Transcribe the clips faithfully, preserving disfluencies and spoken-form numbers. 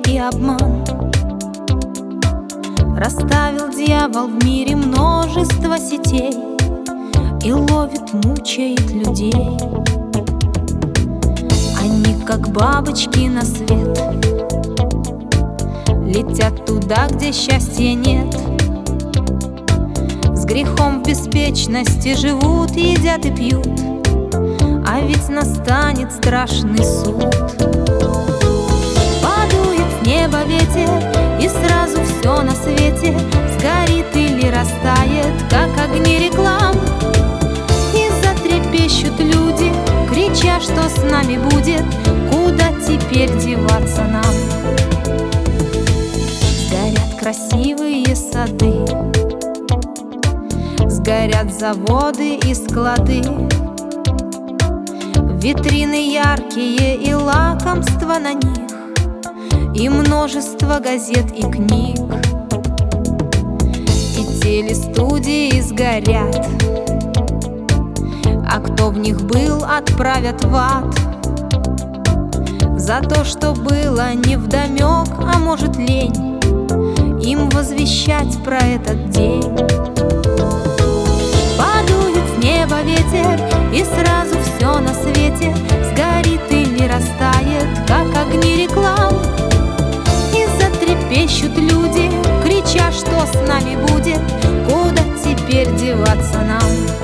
и обман. Расставил дьявол в мире множество сетей и ловит, мучает людей. Они, как бабочки на свет, летят туда, где счастья нет. С грехом в беспечности живут, едят и пьют, а ведь настанет страшный суд. Подует с неба ветер, и сразу все на свете сгорит или растает, как огни реклам. И затрепещут люди, крича, что с нами будет, куда теперь деваться нам. Сгорят красивые сады, сгорят заводы и склады, витрины яркие и лакомства на них, и множество газет и книг. И телестудии сгорят, а кто в них был, отправят в ад. За то, что было невдомек, а может лень им возвещать про этот день. Подует с неба ветер, и сразу все на свете сгорит или растает, как огни реклам. И затрепещут люди, крича, что с нами будет, куда теперь деваться нам.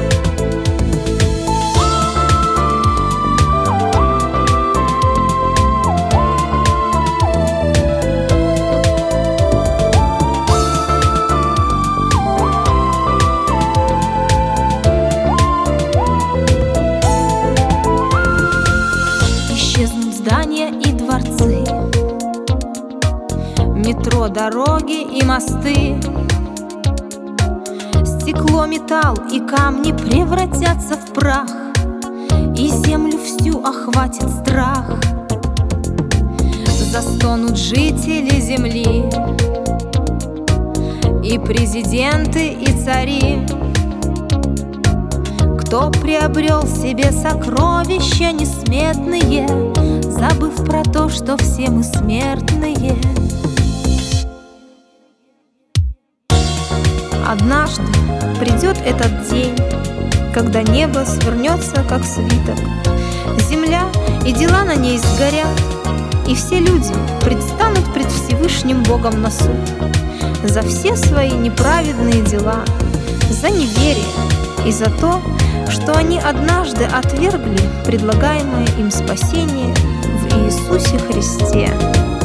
Здания и дворцы, метро, дороги и мосты. Стекло, металл и камни превратятся в прах, и землю всю охватит страх. Застонут жители земли, и президенты, и цари. Кто приобрел себе сокровища несметные, забыв про то, что все мы смертные. Однажды придет этот день, когда небо свернется, как свиток, земля и дела на ней сгорят, и все люди предстанут пред Всевышним Богом на суд за все свои неправедные дела, за неверие и за то, что они однажды отвергли предлагаемое им спасение в Иисусе Христе.